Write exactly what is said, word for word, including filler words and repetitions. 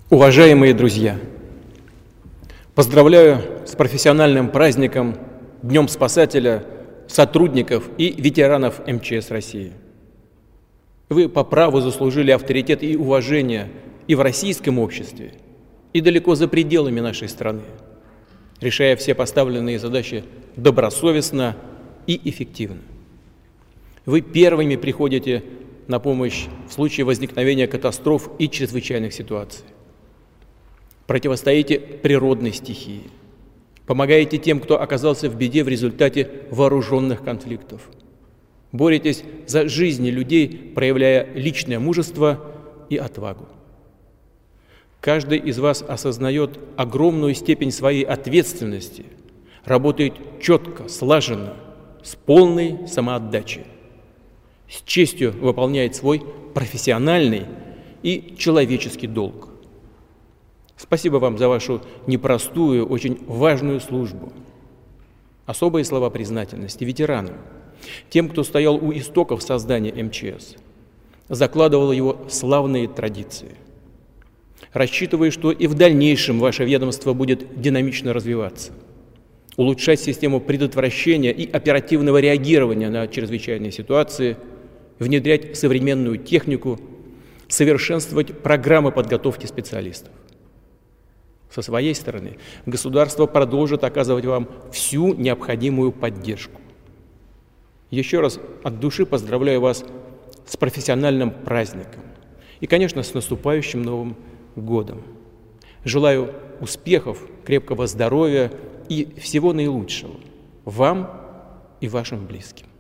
Уважаемые друзья, поздравляю с профессиональным праздником, Днем Спасателя, сотрудников и ветеранов эм че эс России. Вы по праву заслужили авторитет и уважение и в российском обществе, и далеко за пределами нашей страны, решая все поставленные задачи добросовестно и эффективно. Вы первыми приходите на помощь в случае возникновения катастроф и чрезвычайных ситуаций. Противостоите природной стихии. Помогаете тем, кто оказался в беде в результате вооруженных конфликтов. Боретесь за жизни людей, проявляя личное мужество и отвагу. Каждый из вас осознает огромную степень своей ответственности, работает четко, слаженно, с полной самоотдачей, с честью выполняет свой профессиональный и человеческий долг. Спасибо вам за вашу непростую, очень важную службу. Особые слова признательности ветеранам, тем, кто стоял у истоков создания эм че эс, закладывал его славные традиции. Рассчитываю, что и в дальнейшем ваше ведомство будет динамично развиваться, улучшать систему предотвращения и оперативного реагирования на чрезвычайные ситуации, внедрять современную технику, совершенствовать программы подготовки специалистов. Со своей стороны, государство продолжит оказывать вам всю необходимую поддержку. Еще раз от души поздравляю вас с профессиональным праздником и, конечно, с наступающим Новым годом. Желаю успехов, крепкого здоровья и всего наилучшего вам и вашим близким.